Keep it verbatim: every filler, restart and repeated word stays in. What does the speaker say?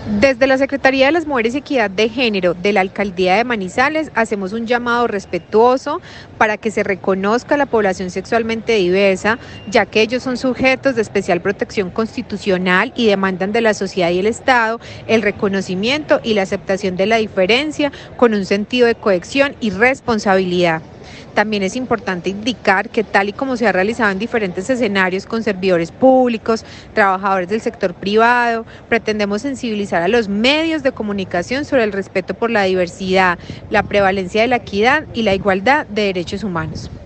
Desde la Secretaría de las Mujeres y Equidad de Género de la Alcaldía de Manizales hacemos un llamado respetuoso para que se reconozca a la población sexualmente diversa, ya que ellos son sujetos de especial protección constitucional y demandan de la sociedad y el Estado el reconocimiento y la aceptación de la diferencia con un sentido de cohesión y responsabilidad. También es importante indicar que tal y como se ha realizado en diferentes escenarios con servidores públicos, trabajadores del sector privado, pretendemos sensibilizar a los medios de comunicación sobre el respeto por la diversidad, la prevalencia de la equidad y la igualdad de derechos humanos.